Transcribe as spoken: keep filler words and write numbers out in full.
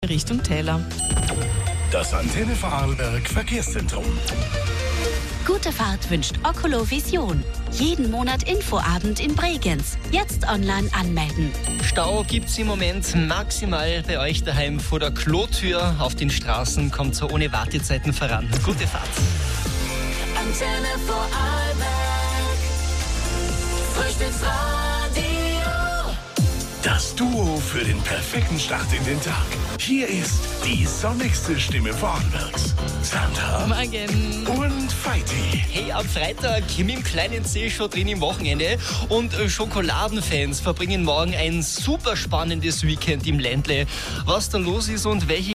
Richtung Täler. Das Antenne Vorarlberg Verkehrszentrum. Gute Fahrt wünscht Ocolo Vision. Jeden Monat Infoabend in Bregenz. Jetzt online anmelden. Stau gibt's im Moment maximal bei euch daheim vor der Klotür. Auf den Straßen kommt so ohne Wartezeiten voran. Gute Fahrt. Antenne Vorarlberg. Frühstücksradio. Das Duo für den perfekten Start in den Tag. Hier ist die sonnigste Stimme Vorarlbergs. Sandra Morgen. und Feiti. Hey, am Freitag mit dem kleinen C schon drin im Wochenende und äh, Schokoladenfans verbringen morgen ein super spannendes Weekend im Ländle. Was da los ist und welche